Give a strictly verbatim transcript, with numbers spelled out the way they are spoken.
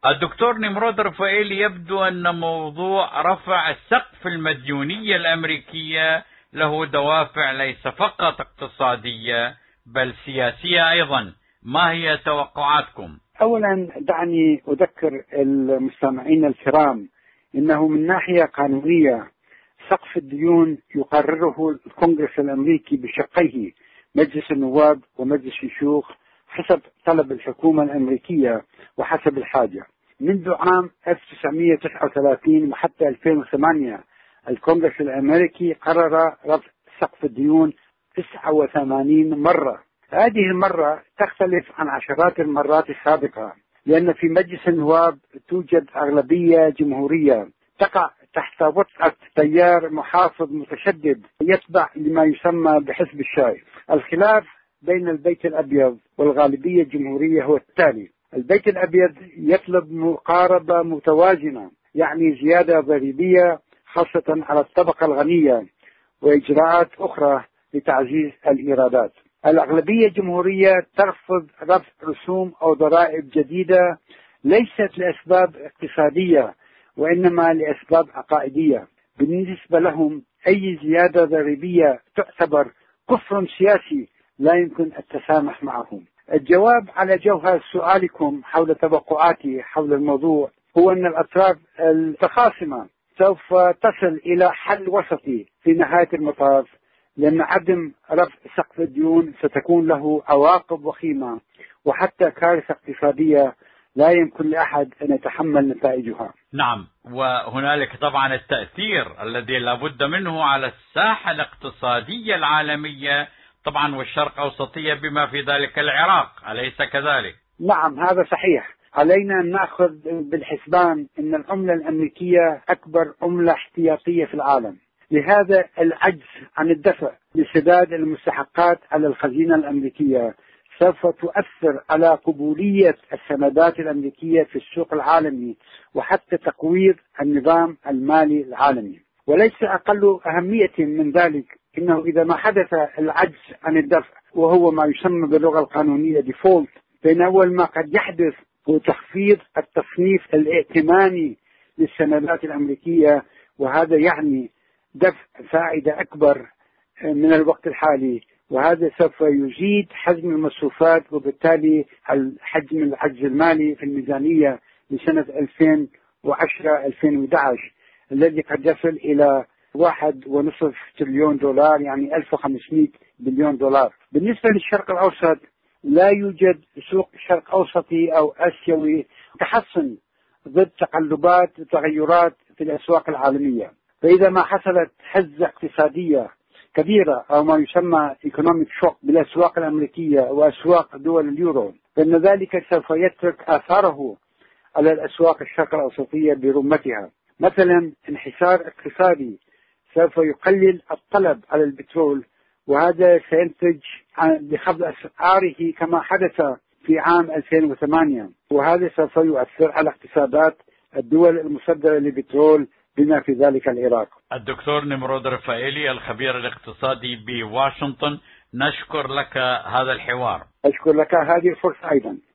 الدكتور نمرود رفائيل، يبدو أن موضوع رفع سقف المديونية الأمريكية له دوافع ليس فقط اقتصادية بل سياسية أيضا. ما هي توقعاتكم؟ أولا دعني أذكر المستمعين الكرام إنه من ناحية قانونية سقف الديون يقرره الكونغرس الأمريكي بشقيه، مجلس النواب ومجلس الشيوخ، حسب طلب الحكومة الأمريكية وحسب الحاجة. منذ عام ألف وتسعمئة وتسعة وثلاثين وحتى ألفين وثمانية الكونغرس الأمريكي قرر رفع سقف الديون تسعة وثمانين مرة. هذه المرة تختلف عن عشرات المرات السابقة، لأن في مجلس النواب توجد أغلبية جمهورية تقع تحت وطأة تيار محافظ متشدد يتبع لما يسمى بحزب الشاي. الخلاف بين البيت الأبيض والغالبية الجمهورية هو التالي: البيت الأبيض يطلب مقاربة متوازنة، يعني زيادة ضريبية خاصة على الطبقة الغنية وإجراءات أخرى لتعزيز الإيرادات. الأغلبية الجمهورية ترفض رفع رسوم أو ضرائب جديدة ليست لأسباب اقتصادية وإنما لأسباب عقائدية. بالنسبة لهم أي زيادة ضريبية تعتبر كفر سياسي لا يمكن التسامح معهم. الجواب على جوهر سؤالكم حول توقعاتي حول الموضوع هو أن الأطراف المتخاصمة سوف تصل إلى حل وسطي في نهاية المطاف، لأن عدم رفع سقف الديون ستكون له عواقب وخيمة وحتى كارثة اقتصادية لا يمكن لأحد أن يتحمل نتائجها. نعم، وهنالك طبعا التأثير الذي لابد منه على الساحة الاقتصادية العالمية طبعا والشرق أوسطية بما في ذلك العراق، أليس كذلك؟ نعم هذا صحيح. علينا أن نأخذ بالحسبان أن العملة الأمريكية أكبر عملة احتياطية في العالم، لهذا العجز عن الدفع لسداد المستحقات على الخزينة الأمريكية سوف تؤثر على قبولية السندات الأمريكية في السوق العالمي وحتى تقويض النظام المالي العالمي. وليس أقل أهمية من ذلك إنه إذا ما حدث العجز عن الدفع وهو ما يسمى باللغة القانونية ديفولت، فإن أول ما قد يحدث هو تخفيض التصنيف الائتماني للسندات الأمريكية، وهذا يعني دفع فائدة أكبر من الوقت الحالي، وهذا سوف يزيد حجم المصروفات وبالتالي حجم العجز المالي في الميزانية لسنة ألفين وعشرة ألفين وأحد عشر الذي قد يصل إلى واحد ونصف تريليون دولار، يعني ألف وخمسمئة بليون دولار. بالنسبة للشرق الأوسط لا يوجد سوق شرق أوسطي أو آسيوي تحصن ضد تقلبات وتغيرات في الأسواق العالمية. فإذا ما حصلت هزة اقتصادية كبيرة أو ما يسمى economic shock بالأسواق الأمريكية وأسواق دول اليورو، فإن ذلك سوف يترك آثاره على الأسواق الشرق الأوسطية برمتها. مثلا انحسار اقتصادي سوف يقلل الطلب على البترول، وهذا سينتج بخفض أسعاره كما حدث في عام ألفين وثمانية، وهذا سوف يؤثر على اقتصادات الدول المصدرة للبترول بما في ذلك العراق. الدكتور نمرود رفائيلي الخبير الاقتصادي بواشنطن، نشكر لك هذا الحوار. أشكر لك هذه الفرصة أيضا.